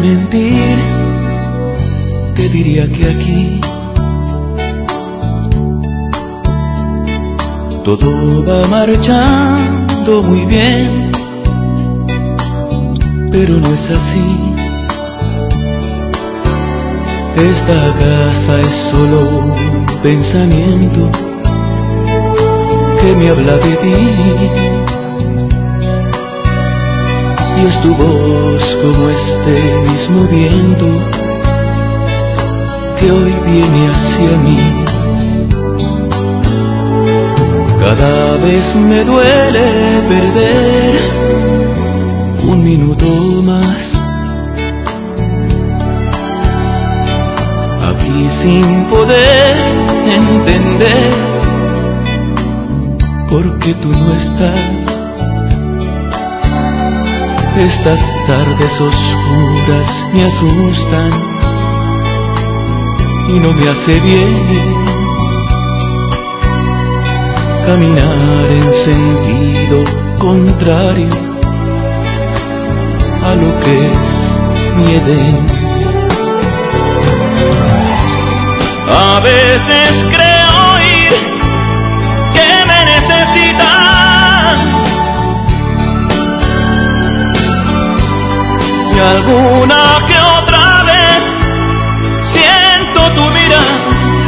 mentir, te diría que aquí todo va marchando muy bien, pero no es así. Esta casa es solo un pensamiento que me habla de ti, y es tu voz como este mismo viento que hoy viene hacia mí. Cada vez me duele perder un minuto más aquí sin poder entender por qué tú no estás. Estas tardes oscuras me asustan y no me hace bien caminar en sentido contrario a lo que es mi Edén. A veces creo oír que me necesitas, y alguna que otra vez siento tu mirada.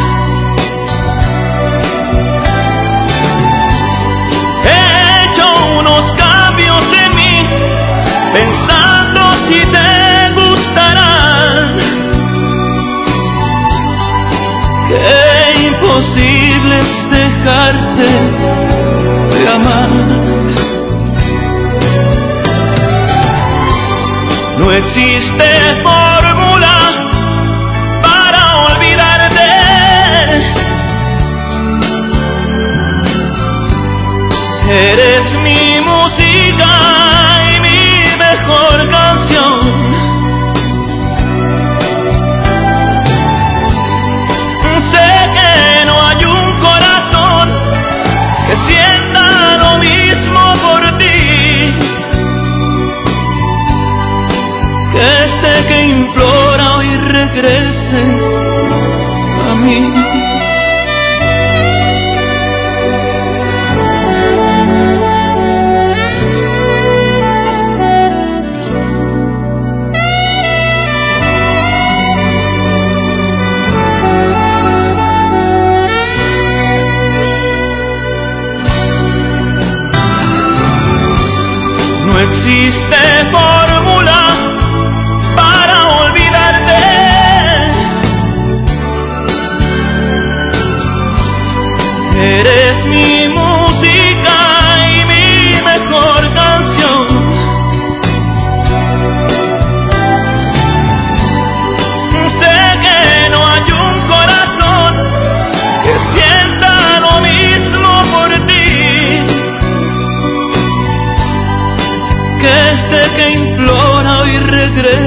He hecho unos cambios en mí, pensando si te gustarán. Qué imposible es dejarte de amar. No existe fórmula para olvidarte. Eres mi música y mi mejor canción. Sé que no hay un corazón que sienta lo mismo por ti, que implora hoy regrese a mí. No existe fórmula para olvidarte. Eres mi música y mi mejor canción. Sé que no hay un corazón que sienta lo mismo por ti, que implora y regresa